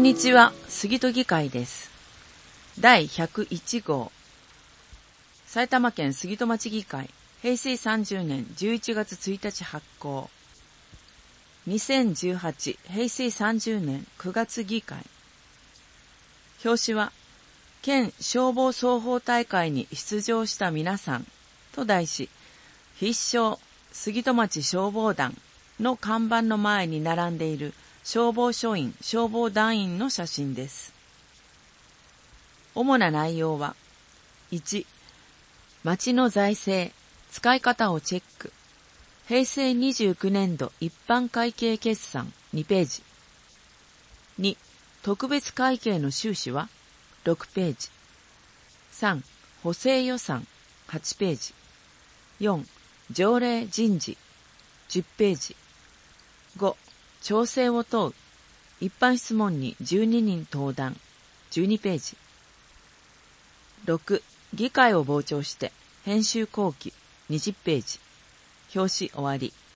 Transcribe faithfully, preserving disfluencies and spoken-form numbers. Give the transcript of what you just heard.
にちは、杉戸議会です。だいひゃくいちごう。埼玉県杉戸町議会、へいせいさんじゅうねんじゅういちがつついたち発行。にせんじゅうはち、へいせいさんじゅうねんくがつ議会。表紙は、県消防双方大会に出場した皆さんと題し、必勝杉戸町消防団の看板の前に並んでいる消防署員、消防団員の写真です。主な内容は、いち、町の財政、使い方をチェック。へいせいにじゅうきゅうねんど一般会計決算にページ。に、特別会計の収支はろくページ。さん、補正予算はちページ。よん、条例人事じゅっページ。ご、調整を問う。一般質問にじゅうににん登壇じゅうにページ。ろく、議会を傍聴して編集後記にじゅっページ。表紙終わり。